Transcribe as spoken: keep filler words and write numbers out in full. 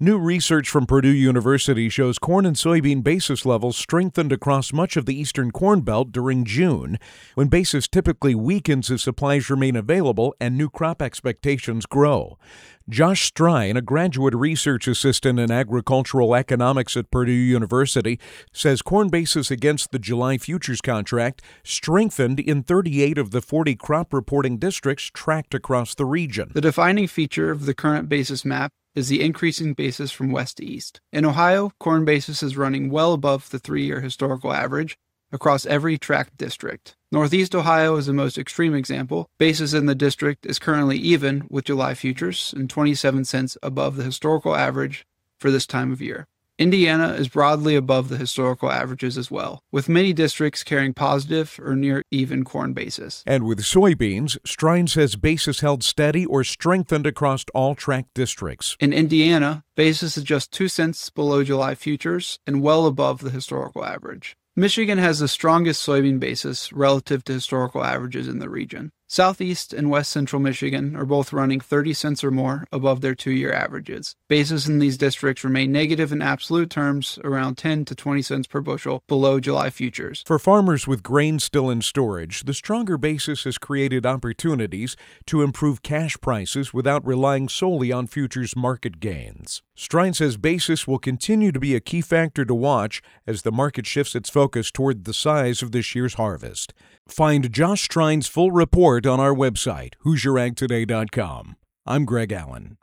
New research from Purdue University shows corn and soybean basis levels strengthened across much of the eastern Corn Belt during June, when basis typically weakens as supplies remain available and new crop expectations grow. Josh Strine, a graduate research assistant in agricultural economics at Purdue University, says corn basis against the July futures contract strengthened in thirty-eight of the forty crop reporting districts tracked across the region. The defining feature of the current basis map is the increasing basis from west to east. In Ohio, corn basis is running well above the three-year historical average across every tracked district. Northeast Ohio is the most extreme example. Basis in the district is currently even with July futures and twenty-seven cents above the historical average for this time of year. Indiana is broadly above the historical averages as well, with many districts carrying positive or near even corn basis. And with soybeans, Strine says basis held steady or strengthened across all tracked districts. In Indiana, basis is just two cents below July futures and well above the historical average. Michigan has the strongest soybean basis relative to historical averages in the region. Southeast and West Central Michigan are both running thirty cents or more above their two-year averages. Basis in these districts remain negative in absolute terms, around ten to twenty cents per bushel below July futures. For farmers with grain still in storage, the stronger basis has created opportunities to improve cash prices without relying solely on futures market gains. Strine says basis will continue to be a key factor to watch as the market shifts its focus toward the size of this year's harvest. Find Josh Strine's full report on our website, Hoosier Ag Today dot com. I'm Greg Allen.